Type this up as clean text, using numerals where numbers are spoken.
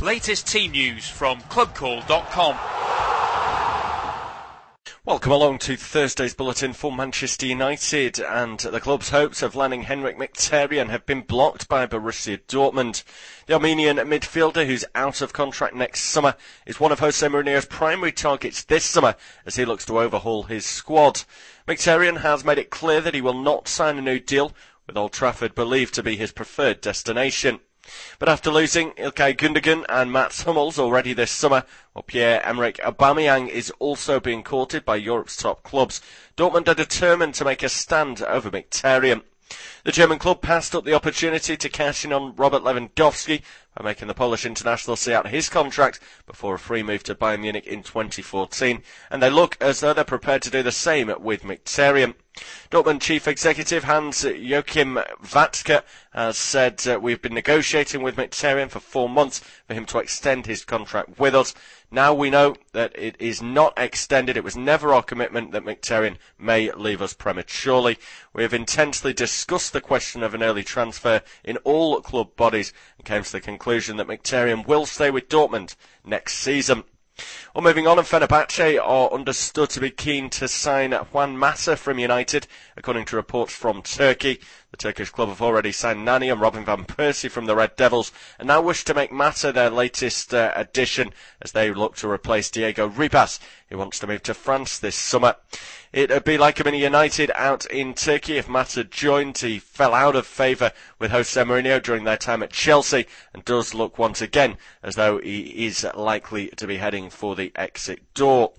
Latest team news from clubcall.com. Welcome along to Thursday's bulletin for Manchester United, and the club's hopes of landing Henrik Mkhitaryan have been blocked by Borussia Dortmund. The Armenian midfielder, who's out of contract next summer, is one of Jose Mourinho's primary targets this summer as he looks to overhaul his squad. Mkhitaryan has made it clear that he will not sign a new deal, with Old Trafford believed to be his preferred destination. But after losing Ilkay Gundogan and Mats Hummels already this summer, while Pierre-Emerick Aubameyang is also being courted by Europe's top clubs, Dortmund are determined to make a stand over Mkhitaryan. The German club passed up the opportunity to cash in on Robert Lewandowski by making the Polish international see out his contract before a free move to Bayern Munich in 2014, and they look as though they're prepared to do the same with Mkhitaryan. Dortmund chief executive Hans-Joachim Watzke has said, "We've been negotiating with Mkhitaryan for 4 months for him to extend his contract with us. Now we know that it is not extended. It was never our commitment that Mkhitaryan may leave us prematurely. We have intensely discussed the question of an early transfer in all club bodies and came to the conclusion that Mkhitaryan will stay with Dortmund next season." Well, moving on, and Fenerbahce are understood to be keen to sign Juan Mata from United, according to reports from Turkey. The Turkish club have already signed Nani and Robin van Persie from the Red Devils, and now wish to make Mata their latest addition as they look to replace Diego Ribas, who wants to move to France this summer. It'd be like a mini United out in Turkey if Mata joined. He fell out of favour with Jose Mourinho during their time at Chelsea and does look once again as though he is likely to be heading for the exit door.